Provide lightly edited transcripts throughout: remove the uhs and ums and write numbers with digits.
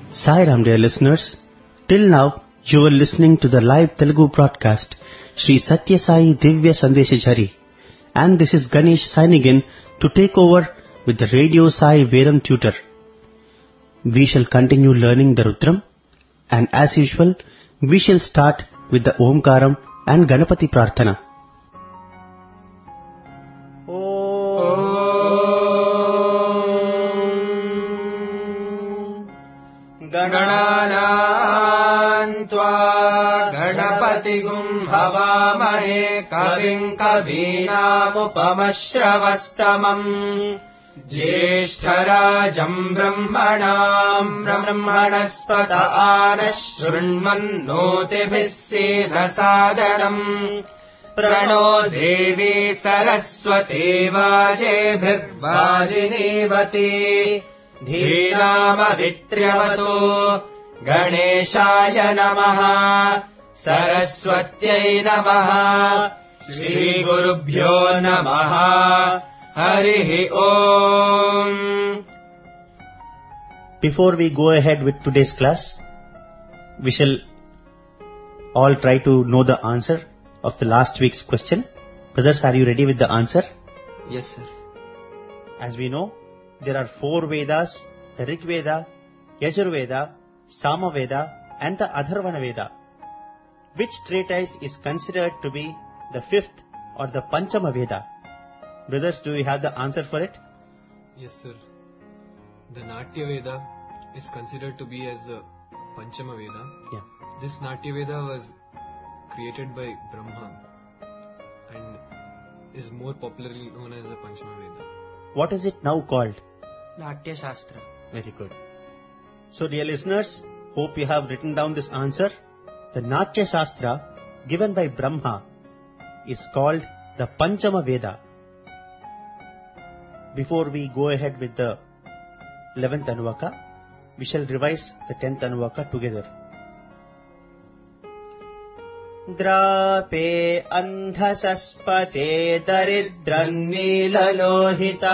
Sai Ram, dear listeners. Till now, you were listening to the live Telugu broadcast, Sri Satya Sai Divya Sandesh Jhari. And this is Ganesh signing in to take over with the Radio Sai Vedam tutor. We shall continue learning the Rudram, and as usual, we shall start with the Omkaram and Ganapati Prarthana. गणानान्त्वा गणपतिगुं हवामहे कविं कवीनामुपमश्रवस्तमम् ज्येष्ठराजम् ब्रह्मणाम् ब्रह्मणस्पत आनः शृण्वन्नोतिभिः सेदसादनम् प्रणो देवी सरस्वती वाजेभिर्वाजिनीवती धीनामभित्र्यवतो गणेशाय नमः सरस्वत्यै नमः श्रीगुरुभ्यो नमः हरिः ओम्. Before we go ahead with today's class, we shall all try to know the answer of the last week's question. Brothers, are you ready with the answer? Yes, sir. As we know, there are 4 Vedas, the Rig Veda, Yajur Veda, Sama Veda and the Atharvana Veda. Which treatise is considered to be the 5th or the Panchama Veda? Brothers, do you have the answer for it? Yes, sir. The Natya Veda is considered to be as the Panchama Veda. Yeah. This Natya Veda was created by Brahma and is more popularly known as the Panchama Veda. What is it now called? Natya Shastra. Very good. So dear listeners, hope you have written down this answer. The Natya Shastra given by Brahma is called the Panchama Veda. Before we go ahead with the 11th Anuvaka, we shall revise the 10th Anuvaka together. Drape andhasaspate daridrannilalohita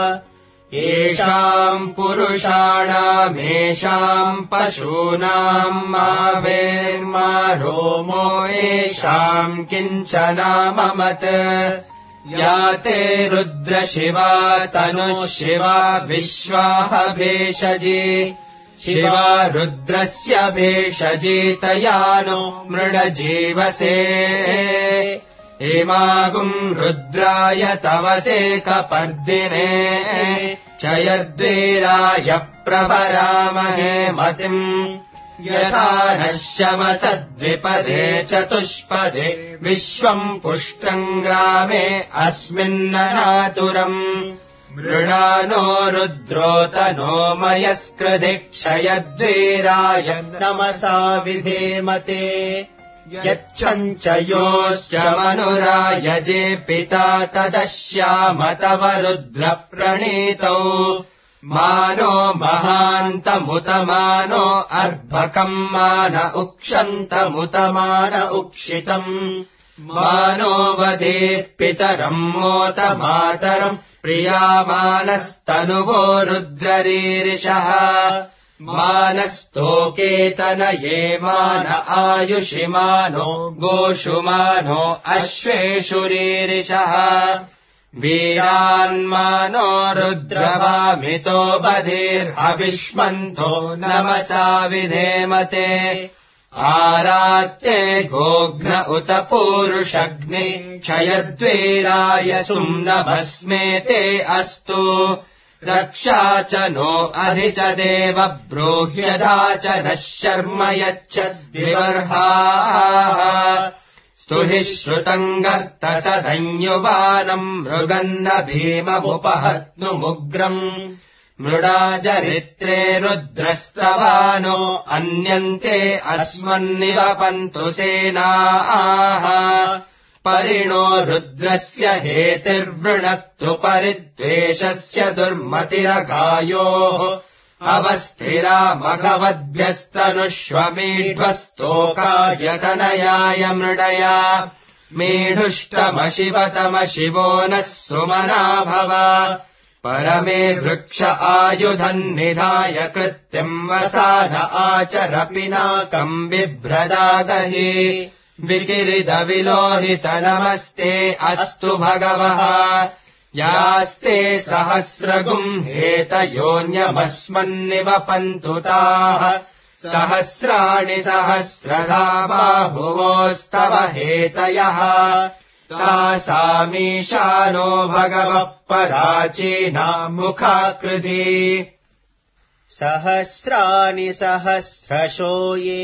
येषाम् पुरुषाणामेषाम् पशूनाम् मा वेर्मा रोमो येषाम् किञ्चनाममत् या ते रुद्रशिवा तनुः शिवा विश्वाह भेषजी शिवा रुद्रस्य भेषजी तया नो मृडजीवसे हेमागुम् रुद्राय तवसे कपर्दिने चयद्वीराय प्रभरामहे मतिम् यथा नश्यमसद्विपदे चतुष्पदे विश्वम् पुष्टम् ग्रामे अस्मिन्ननातुरम् मृणानो रुद्रोतनो मयस्कृधि क्षयद्वीराय नमसा विधेमते यच्छञ्च योश्च मनुरायजे पिता तदश्याम तव रुद्रप्रणीतौ मानो महान्तमुतमानो अर्भकम् मान उक्षन्तमुतमान उक्षितम् मानो वदेः पितरम् मोत मातरम् प्रियामानस्तनुवो रुद्ररीरिषः मानस्तोकेतनये मान आयुषिमानो गोषुमानो अश्वेषु रीरिषः वीरान्मानो रुद्रवामितो बधिर्हविष्मन्तो नमसा विधेमते आरात्ये गोघ्न उत पूरुषग्नि क्षयद्वीराय सुम्नभस्मेते अस्तु रक्षा च नो अधि च देव ब्रूह्यधा च नः शर्म यच्छद्विवर्हाः स्तुहि श्रुतम् गर्तसधन्युवानम् मृगन्न भीममुपहत्नुमुग्रम् मृडाचरित्रे रुद्रस्तवानो अन्यन्ते अस्मन्निवपन्तु सेनाः परिणो रुद्रस्य हेतिर्वृणत्तु परिद्वेषस्य दुर्मतिरगायोः अवस्थिरा मघवद्भ्यस्तनुष्वमीढ्वस्तोकायतनयाय मृडया मीढुष्टमशिवतमशिवो नः सुमना भव परमे वृक्ष आयुधम् निधाय कृत्यम् वसान आचर पिनाकम् बिभ्रदागहि विकिरिदविलोहित नमस्ते अस्तु भगवः यास्ते सहस्रगुम् हेतयोऽन्यमस्मन्निवपन्तु ताः सहस्राणि सहस्रधा बाहुवोस्तव हेतयः तासामीशानो भगवः पराचीनाम् मुखाकृति सहस्राणि सहस्रशो ये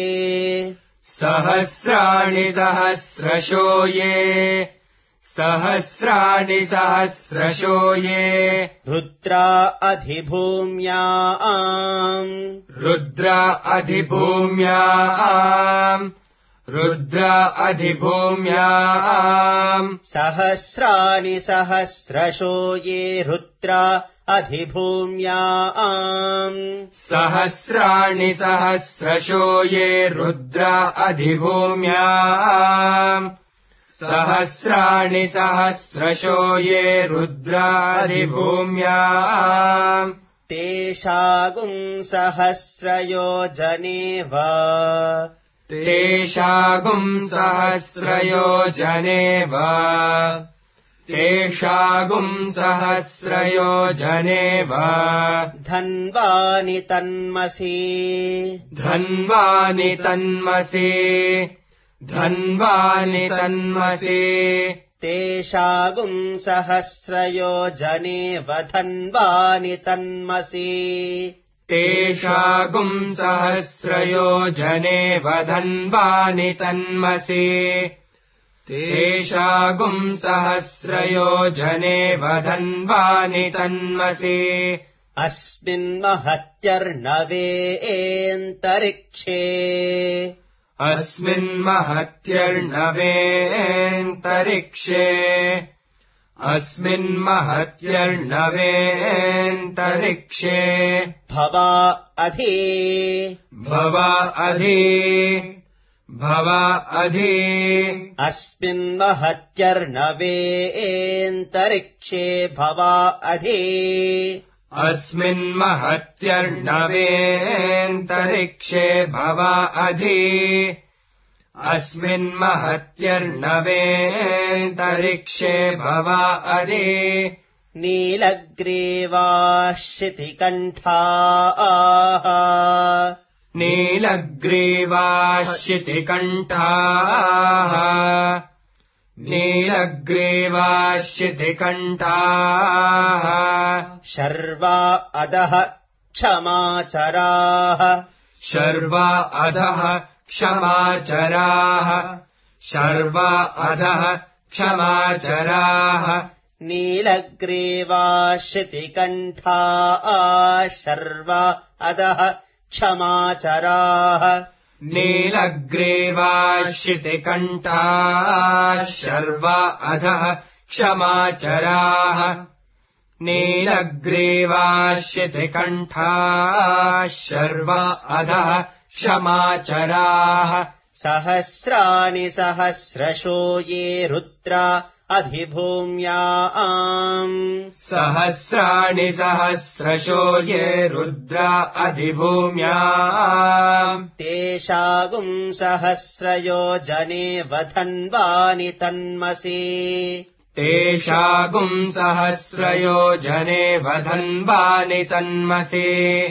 सहस्राणि सहस्रशो ये सहस्राणि सहस्रशो ये रुद्रा अधिभूम्याम् रुद्रा अधिभूम्याम् रुद्रा अधिभूम्याम् सहस्राणि सहस्रशो ये रुद्रा अधिभूम्याम् सहस्राणि सहस्रशो ये रुद्रा अधिभूम्याम् सहस्राणि सहस्रशो ये रुद्रा अधिभूम्याम् तेषागुम् सहस्रयोजनेव तेषागुम् सहस्रयोजनेव तेषागुम् सहस्रयोजनेव धन्वानि तन्मसि धन्वानि तन्मसि धन्वानि तन्मसि तेषागुम् सहस्रयोजनेव धन्वानि तन्मसि तेषागुम् सहस्रयोजनेव धन्वानि तन्मसि तेषागुम् सहस्रयोजनेव धन्वानि तन्मसि अस्मिन्महत्यर्णवेऽन्तरिक्षे अस्मिन्महत्यर्णवेऽन्तरिक्षे अस्मिन्महत्यर्णवेऽन्तरिक्षे भवा अधि भवा अधि भवा अधि अस्मिन्महत्यर्णवेऽन्तरिक्षे भवा अधि अस्मिन्महत्यर्णवेऽन्तरिक्षे भवा अधि अस्मिन्महत्यर्णवेऽन्तरिक्षे भवा अधि नीलग्रीवाश्चितिकण्ठाः नीलग्रीवाश्चितिकण्ठाः नीलग्रीवाश्चितिकण्ठाः शर्वा अधः क्षमाचराः शर्वा अधः क्षमाचराः शर्वा अधः क्षमाचराः नीलग्रीवाश्चितिकण्ठाः शर्वा अधः क्षमाचराः नीलग्रीवाश्चितिकण्ठाः शर्वा अधः क्षमाचराः नीलग्रीवाश्चितिकण्ठाः शर्वा अधः क्षमाचराः सहस्राणि सहस्रशो ये रुद्रा अधिभूम्याम् सहस्राणि सहस्रशो ये रुद्रा अधिभूम्याम् तेषागुम् सहस्रयोजनेव धन्वानि तन्मसि तेषागुम् सहस्रयोजनेव धन्वानि तन्मसि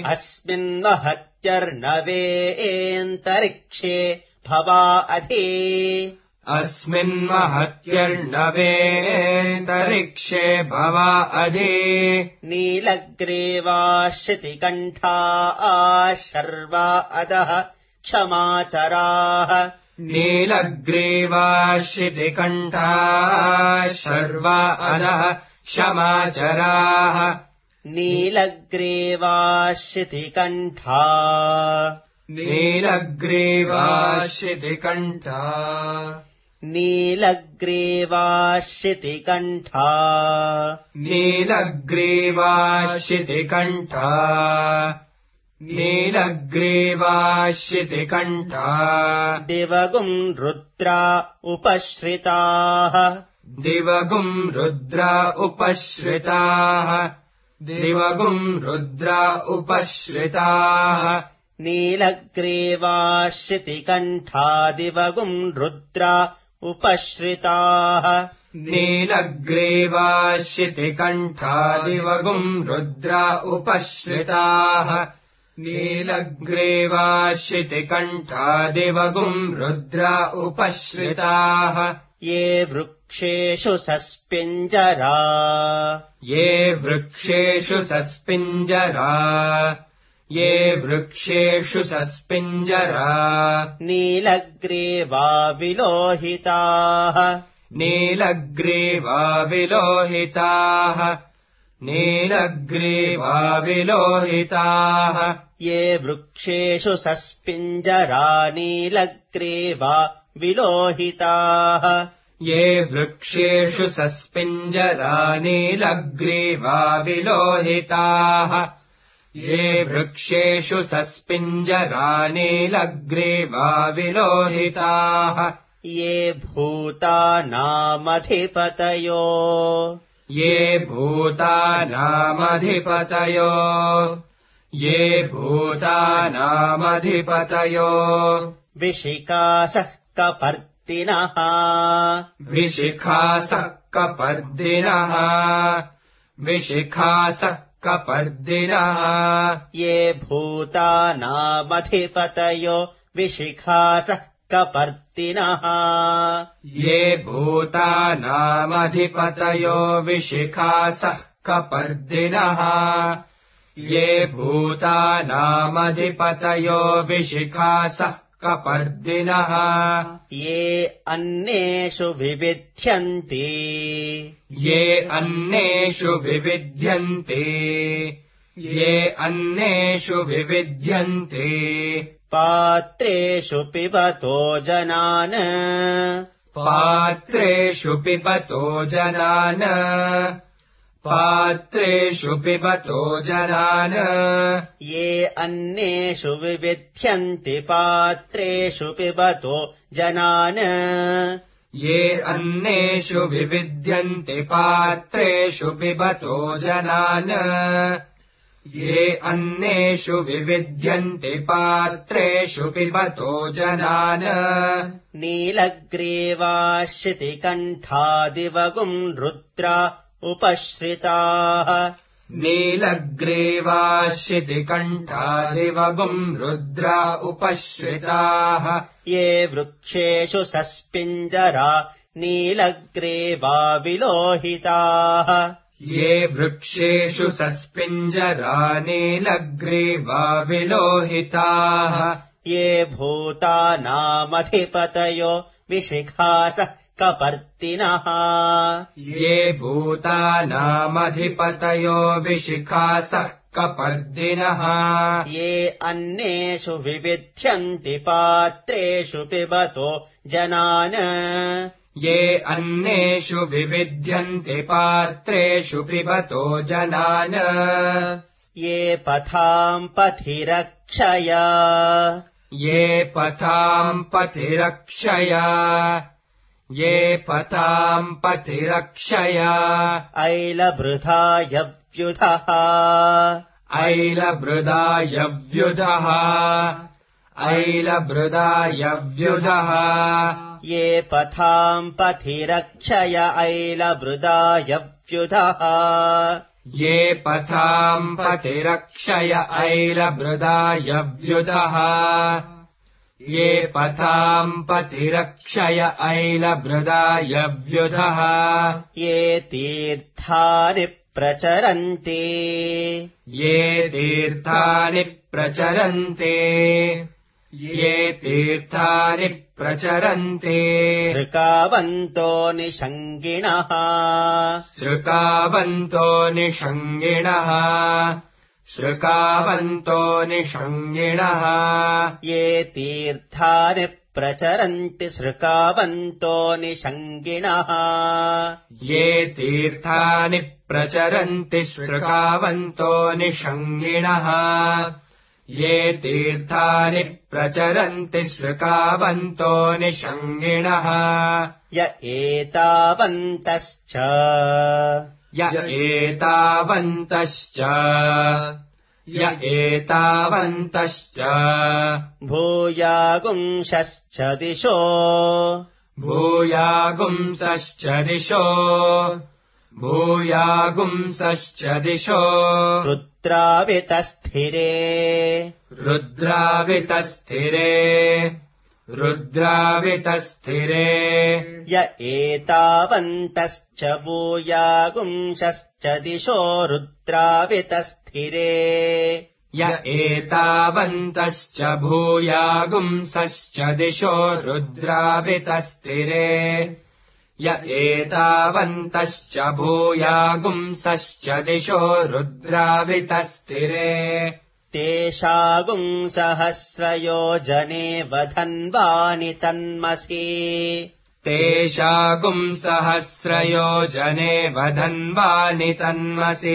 अस्मिन्महत्यर्णवेऽन्तरिक्षे भवा अधि अस्मिन्महत्यर्णवेऽन्तरिक्षे भवा अधि नीलग्रीवाश्चितिकण्ठाः शर्वा अधः क्षमाचराः नीलग्रीवाश्चितिकण्ठाः शर्वा अधः क्षमाचराः नीलग्रीवाश्चितिकण्ठा नीलग्रीवाश्चितिकण्ठा नीलग्रीवाश्चितिकण्ठा नीलग्रीवाश्चितिकण्ठा नीलग्रीवाश्चितिकण्ठा दिवगुम् रुद्रा उपश्रिताः दिवगुम् रुद्रा उपश्रिताः दिवगुम् रुद्रा उपश्रिताः नीलग्रीवाश्रितिकण्ठा दिवगुम् रुद्रा उपश्रिताः नीलग्रीवाश्रितिकण्ठा दिवगुम् रुद्रा उपश्रिताः नीलग्रीवाश्रितिकण्ठा दिवगुम् रुद्रा उपश्रिताः ये वृक्षेषु सस्पिञ्जरा ये वृक्षेषु सस्पिञ्जरा ये वृक्षेषु सस्पिञ्जरा नीलग्रीवा विलोहिताः नीलग्रीवा विलोहिताः नीलग्रीवा विलोहिताः ये वृक्षेषु सस्पिञ्जरा नीलग्रीवा विलोहिताः ये वृक्षेषु सस्पिञ्जरा नीलग्रीवा विलोहिताः ये वृक्षेषु सस्पिञ्जरा नीलग्रीवा विलोहिताः ये भूतानामधिपतयो ये भूतानामधिपतयो ये भूतानामधिपतयो विशिखासः कपर्दिनः विशिखासः कपर्दिनः विशिखासः कपर्दिनः ये भूतानामधिपतयो विशिखासः कपर्दिनः ये भूतानामधिपतयो विशिखासः कपर्दिनः ये भूतानामधिपतयो विशिखासः कपर्दिनः ये अन्येषु विविध्यन्ति ये अन्येषु विविध्यन्ते ये अन्येषु विविध्यन्ते पात्रेषु पिबतो जनान् पात्रेषु पिबतो जनान् पात्रेषु पिबतो जनान् ये अन्येषु विविध्यन्ति पात्रेषु पिबतो जनान् ये अन्येषु विविध्यन्ति पात्रेषु पिबतो जनान् ये अन्येषु विविध्यन्ति पात्रेषु पिबतो जनान् नीलग्रीवाश्रितिकण्ठा दिवगुम् रुद्रा उपश्रिताः नीलग्रीवाश्रितिकण्ठा दिवगुम् रुद्रा उपश्रिताः ये वृक्षेषु सस्पिञ्जरा नीलग्रीवा विलोहिताः ये वृक्षेषु सस्पिञ्जरा नीलग्रीवा विलोहिताः ये भूतानामधिपतयो विशिखासः कपर्दिनः ये भूतानामधिपतयो विशिखासः कपर्दिनः ये अन्येषु विविध्यन्ति पात्रेषु पिबतो जनान् ये अन्येषु विविध्यन्ति पात्रेषु पिबतो जनान् ये पथाम् पथिरक्षया ये पथाम् पथिरक्षया ये पथाम् पथिरक्षया ऐलभृधायव्युधः ऐलभृदायव्युधः ऐलभृदायव्युधः ये पथाम् पथिरक्षय ऐलभृदायव्युधः ये पथाम् पथिरक्षय ऐलभृदायव्युधः ये पथाम् पथिरक्षय ऐलभृदायव्युधः ये तीर्थानि प्रचरन्ति ये तीर्थानि प्रचरन्ते ये तीर्थानि प्रचरन्ते ऋकावन्तो निषङ्गिणः सृकावन्तो निषङ्गिणः सृकावन्तो निषङ्गिणः ये तीर्थानि प्रचरन्ति सृकावन्तो निषङ्गिणः ये तीर्थानि प्रचरन्ति सृकावन्तो निषङ्गिणः ये तीर्थानि प्रचरन्ति सृकावन्तो निषङ्गिणः य एतावन्तश्च य एतावन्तश्च भूयागुंसश्च दिशो रुद्रावितस्थिरे य एतावन्तश्च भूयागुंसश्च दिशो रुद्रावितस्थिरे य एतावन्तश्च भूयागुंसश्च दिशो रुद्रावितस्थिरे य एतावन्तश्च भूयागुंसश्च दिशो रुद्रावितस्थिरे तेषागुंसहस्रयोजने वधन्वानि तन्मसि तेषागुंसहस्रयोजने वधन्वानि तन्मसि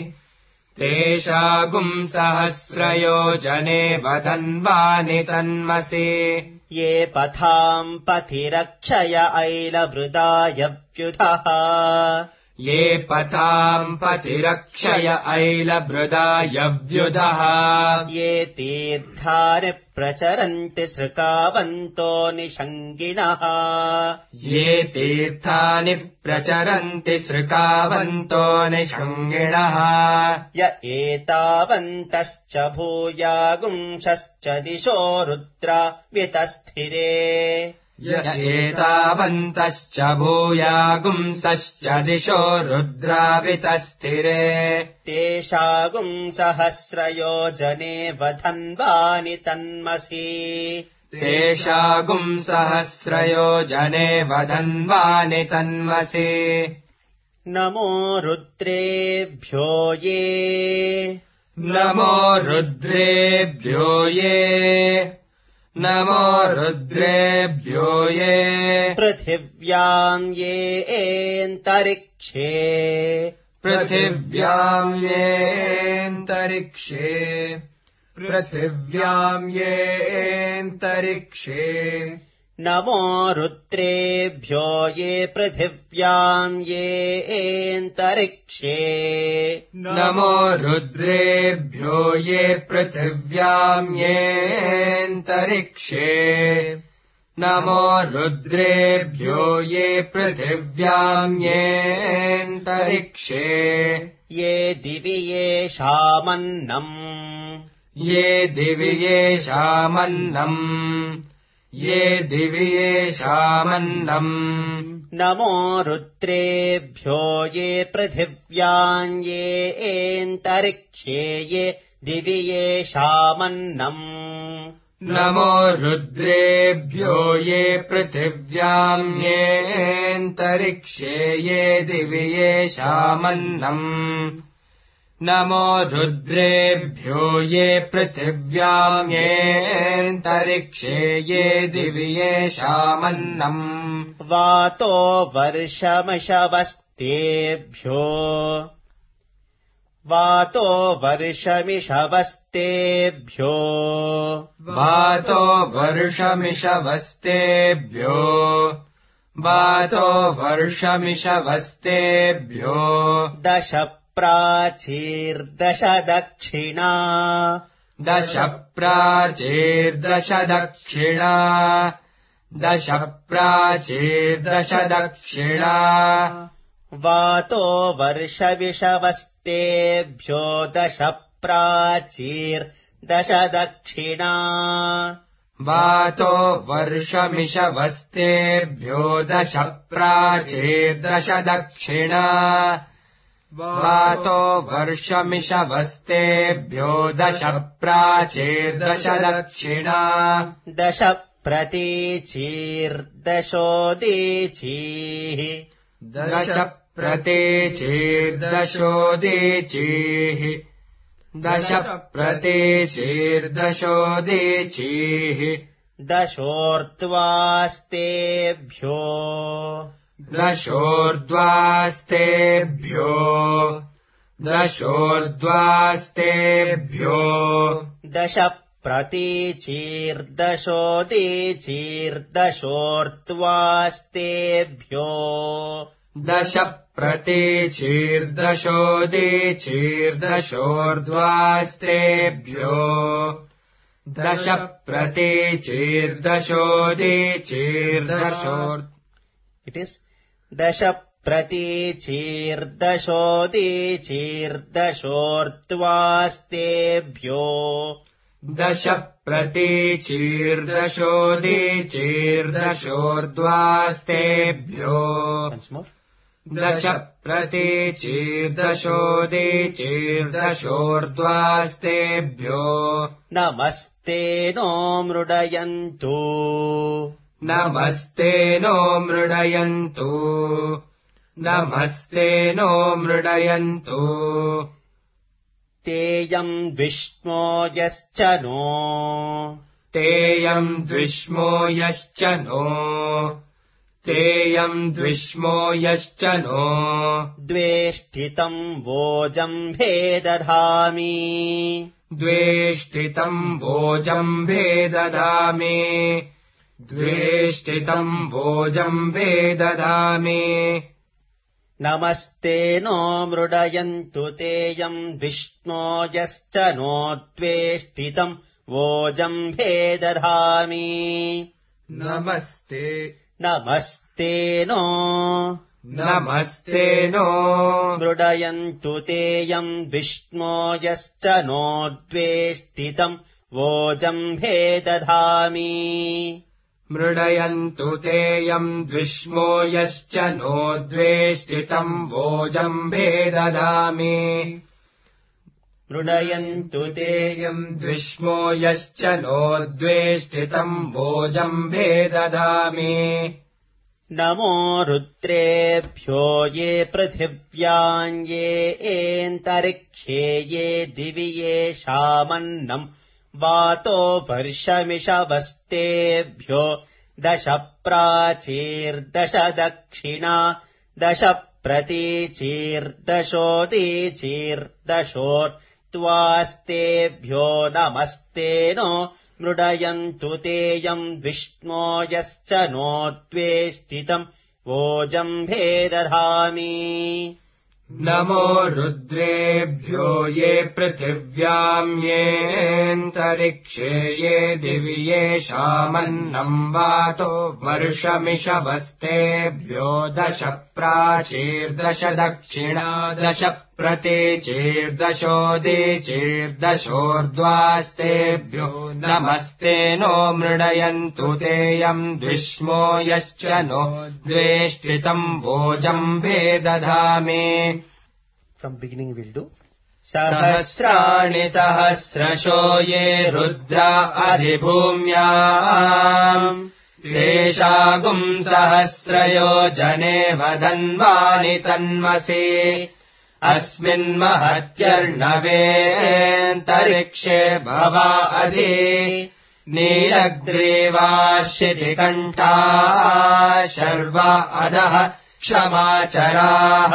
तेषागुंसहस्रयोजने वधन्वानि तन्मसि ये पथाम् पथिरक्षय ऐलवृदायव्युधः ये पथाम् पथिरक्षय ऐलवृदायव्युधः ये तीर्थानि प्रचरन्ति सृकावन्तो निषङ्गिणः ये तीर्थानि प्रचरन्ति सृकावन्तो निषङ्गिणः य एतावन्तश्च भूयागुंसश्च दिशो रुद्रावितस्थिरे य एतावन्तश्च भूयागुंसश्च दिशो रुद्रावितस्थिरे तेषागुंसहस्रयोजने वधन्वानि तन्मसि तेषागुंसहस्रयोजने वधन्वानि तन्मसि नमो रुद्रेभ्यो ये नमो रुद्रेभ्यो ये पृथिव्याम् येऽन्तरिक्षे नमो रुद्रेभ्यो ये पृथिव्याम् येऽन्तरिक्षे नमो रुद्रेभ्यो ये पृथिव्याम् येऽन्तरिक्षे नमो रुद्रेभ्यो ये पृथिव्याम् येऽन्तरिक्षे ये दिवि येषामन्नम् ये दिवि येषामन्नम् नमो रुद्रेभ्यो ये पृथिव्याम् येऽन्तरिक्षे ये दिवि येषामन्नम् नमो रुद्रेभ्यो ये पृथिव्याम् येऽन्तरिक्षे ये दिवि येषामन्नम् नमो रुद्रेभ्यो ये पृथिव्याम् येऽन्तरिक्षे ये दिवि येषामन्नम् वातो वर्षमिषवस्तेभ्यो दश प्राचीर्दश दक्षिणा वातो वर्षमिषवस्तेभ्यो दश प्राचीर्दश दक्षिणा वातो वर्षमिषवस्तेभ्यो दश प्राचीर्दश दक्षिणा वातो वर्षमिषवस्तेभ्यो दश प्राचीर्दश दक्षिणा दश प्रतीचीर्दशोदीचीः दश प्रतीचीर्दशोदीचीः दश प्रतीचीर्दशोदीचीः दशोर्ध्वास्तेभ्यो दश प्रतीचीर्दशोदीचीर्दशोर्ध्वास्तेभ्यो दश प्रतीचीर्दशोदीचीर्दशोर्ध्वास्तेभ्यो दश प्रतीचीर्दशोदीचीर्दशोर् It is dasha praticirdachodicirdasortvastebhyo दश प्रतीचीर्दशोदीचीर्दशोर्ध्वास्तेभ्यो once more दश प्रतीचीर्दशोदीचीर्दशोर्ध्वास्तेभ्यो नमस्ते नो मृडयन्तु नमस्ते नो मृडयन्तु नमस्ते नो मृडयन्तु तेयम् विष्णो यश्च नो तेयम् द्विष्मो यश्च नो तेयम् द्विष्मो यश्च नो द्वेष्टितम् वोजम्भे दधामि द्वेष्टितम् वोजम्भे ददामि द्वेष्टितम् वोजम्भे ददामि नमस्ते नो मृडयन्तु तेयम् विष्णो यश्च नो द्वेष्टितम् वोजम्भे दधामि नमस्ते नमस्ते नो नमस्ते नो मृडयन्तु तेयम् विष्णो यश्च नो द्वेष्टितम् वोजम्भे दधामि मृडयन्तु तेयम् द्विष्मो यश्च नो द्वेष्टितम् वोजम्भे ददामि मृडयन्तु तेयम् द्विष्मो यश्च नो द्वेष्टितम् वोजम्भे ददामि नमो रुद्रेभ्यो ये पृथिव्याम् ये एन्तरिक्षे ये दिवि येषामन्नम् वातो वर्षमिषवस्तेभ्यो दश प्राचीर्दश दक्षिणा दश प्रतीचीर्दशोदीचीर्दशोर्त्वास्तेभ्यो नमस्ते नो मृडयन्तु तेयम् विष्णो यश्च नो द्वेष्टितम् वोजम्भे दधामि नमो रुद्रेभ्यो ये पृथिव्याम् येऽन्तरिक्षे ये दिवि येषामन्नम् वातो वर्षमिषवस्तेभ्यो दश प्राचीर्दश दक्षिणा दश प्रतीचीर्दशोदीचीर्दशोर्ध्वास्तेभ्यो नमस्ते नो मृडयन्तु तेयम् द्विष्मो यश्च नो द्वेष्टितम् वोजम्भे दधामि From beginning we'll do सहस्राणि सहस्रशो ये रुद्रा अधिभूम्याम् तेषागुम् सहस्रयोजने वदन्वानि तन्मसि अस्मिन्महत्यर्णवेऽन्तरिक्षे भवा अधि नीलग्रीवाश्चितिकण्ठा शर्वा अधः क्षमाचराः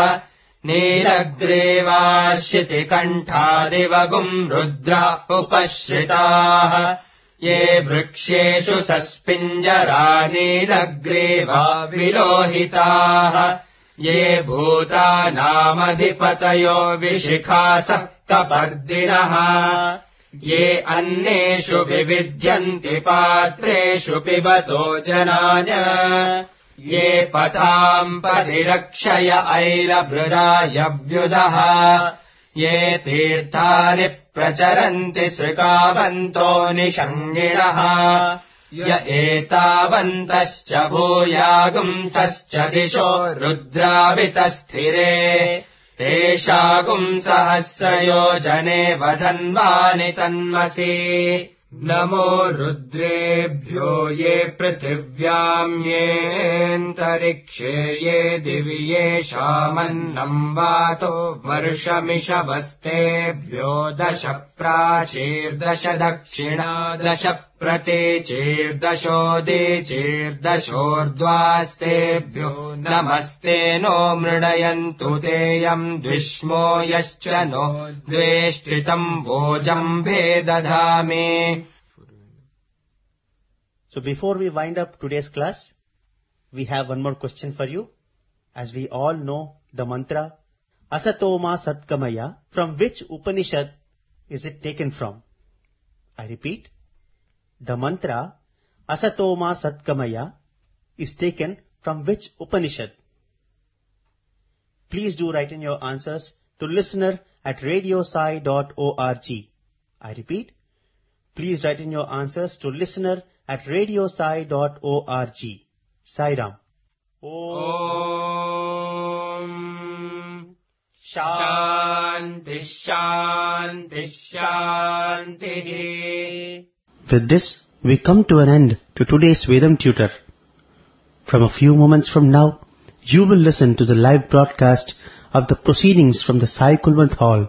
नीलग्रीवाश्चितिकण्ठादिवगुम् रुद्रा उपश्रिताः ये वृक्षेषु सस्पिञ्जरा नीलग्रीवा विलोहिताः ये भूतानामधिपतयो विशिखासः कपर्दिनः ये अन्नेषु विविध्यन्ति पात्रेषु पिबतो जनान् ये पताम् परिरक्षय ऐलभृदायव्युदः ये तीर्थानि प्रचरन्ति सृकावन्तो निषङ्गिणः य एतावन्तश्च भूयागुंसश्च दिशो रुद्रावितस्थिरे तेषागुम् सहस्रयोजने वदन्वानि तन्मसि नमो रुद्रेभ्यो ये पृथिव्याम् येऽन्तरिक्षे ये दिवि येषामन्नम् वातो वर्षमिषवस्तेभ्यो दश प्राचीर्दश दक्षिणा दश प्रतीचीर्दशोदीचीर्दशोर्ध्वास्तेभ्यो नमस्ते नो मृडयन्तु तेयम् द्विष्मो यश्च नो द्वेष्टितम् वोजम्भे दधामि. So before we wind up today's class, we have one more question for you. As we all know the mantra, Asato Ma Satgamaya, from which Upanishad is it taken from? I repeat, the mantra, Asato Ma Satgamaya, is taken from which Upanishad? Please do write in your answers to listener@radiosai.org. I repeat, please write in your answers to listener@radiosai.org. Sai Ram. Om Shanti Shanti Shanti. With this, we come to an end to today's Vedam Tutor. From a few moments from now, you will listen to the live broadcast of the proceedings from the Sai Kulwant Hall.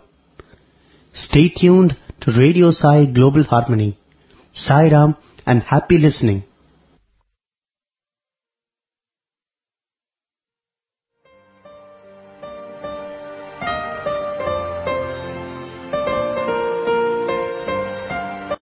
Stay tuned to Radio Sai Global Harmony. Sai Ram and happy listening.